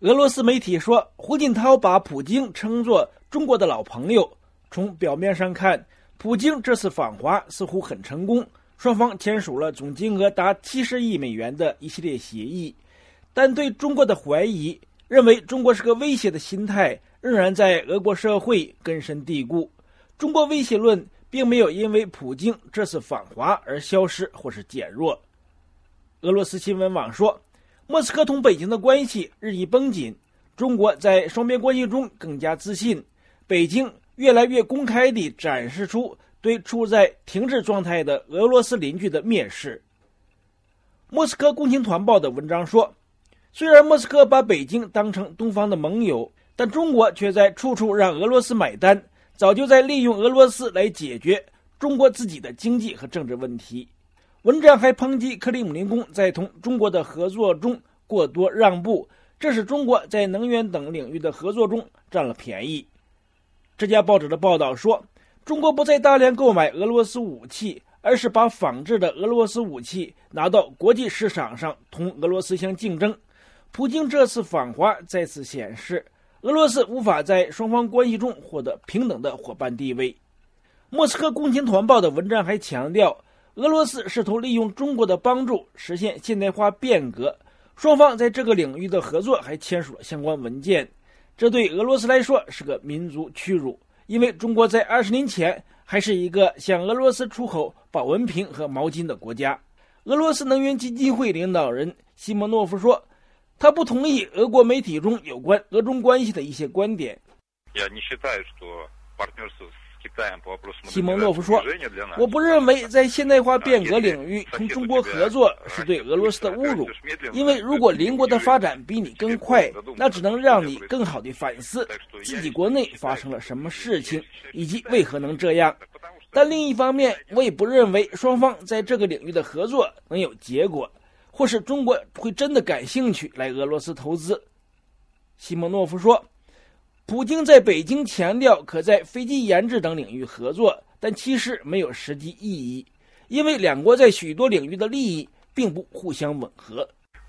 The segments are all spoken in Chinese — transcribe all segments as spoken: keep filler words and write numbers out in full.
俄罗斯媒体说，胡锦涛把普京称作中国的老朋友。从表面上看，普京这次访华似乎很成功，双方签署了总金额达七十亿美元的一系列协议。但对中国的怀疑，认为中国是个威胁的心态，仍然在俄国社会根深蒂固。中国威胁论并没有因为普京这次访华而消失或是减弱。俄罗斯新闻网说，莫斯科同北京的关系日益绷紧，中国在双边关系中更加自信，北京越来越公开地展示出对处在停滞状态的俄罗斯邻居的蔑视。莫斯科共青团报的文章说，虽然莫斯科把北京当成东方的盟友，但中国却在处处让俄罗斯买单，早就在利用俄罗斯来解决中国自己的经济和政治问题。文章还抨击克里姆林宫在同中国的合作中过多让步，这使中国在能源等领域的合作中占了便宜。这家报纸的报道说，中国不再大量购买俄罗斯武器，而是把仿制的俄罗斯武器拿到国际市场上同俄罗斯相竞争。普京这次访华再次显示，俄罗斯无法在双方关系中获得平等的伙伴地位。莫斯科共青团报的文章还强调，俄罗斯试图利用中国的帮助实现现代化变革，双方在这个领域的合作还签署了相关文件。这对俄罗斯来说是个民族屈辱，因为中国在二十年前还是一个向俄罗斯出口保温瓶和毛巾的国家。俄罗斯能源基金会领导人西莫诺夫说，他不同意俄国媒体中有关俄中关系的一些观点。西蒙诺夫说，我不认为在现代化变革领域同中国合作是对俄罗斯的侮辱，因为如果邻国的发展比你更快，那只能让你更好地反思自己国内发生了什么事情，以及为何能这样。但另一方面，我也不认为双方在这个领域的合作能有结果，或是中国会真的感兴趣来俄罗斯投资。西蒙诺夫说，普京在北京强调可在飞机研制等领域合作，但其实没有实际意义，因为两国在许多领域的利益并不互相吻合。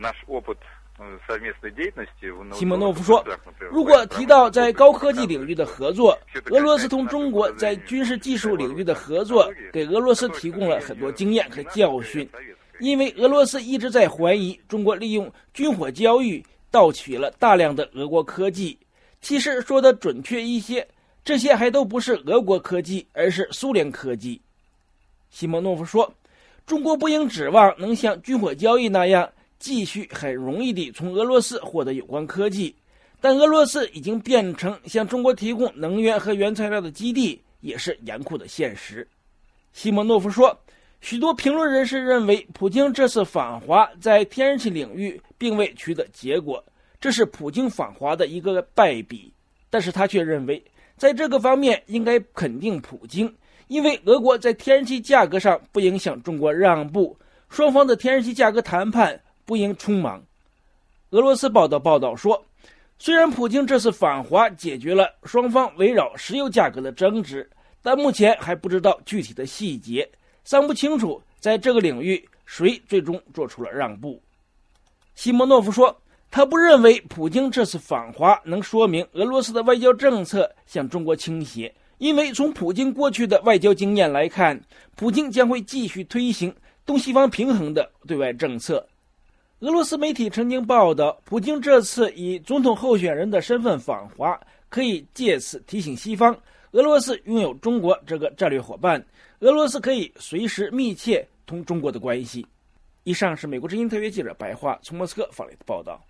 西蒙诺夫说，如果提到在高科技领域的合作，俄罗斯同中国在军事技术领域的合作给俄罗斯提供了很多经验和教训，因为俄罗斯一直在怀疑中国利用军火交易盗取了大量的俄国科技。其实说的准确一些，这些还都不是俄国科技，而是苏联科技。西蒙诺夫说，中国不应指望能像军火交易那样继续很容易地从俄罗斯获得有关科技，但俄罗斯已经变成向中国提供能源和原材料的基地，也是严酷的现实。西蒙诺夫说，许多评论人士认为普京这次访华在天然气领域并未取得结果，这是普京访华的一个败笔，但是他却认为在这个方面应该肯定普京，因为俄国在天然气价格上不应向中国让步，双方的天然气价格谈判不应匆忙。俄罗斯报道报道说，虽然普京这次访华解决了双方围绕石油价格的争执，但目前还不知道具体的细节，尚不清楚在这个领域谁最终做出了让步。西莫诺夫说，他不认为普京这次访华能说明俄罗斯的外交政策向中国倾斜，因为从普京过去的外交经验来看，普京将会继续推行东西方平衡的对外政策。俄罗斯媒体曾经报道，普京这次以总统候选人的身份访华，可以借此提醒西方，俄罗斯拥有中国这个战略伙伴，俄罗斯可以随时密切同中国的关系。以上是美国之音特约记者白桦从莫斯科发来的报道。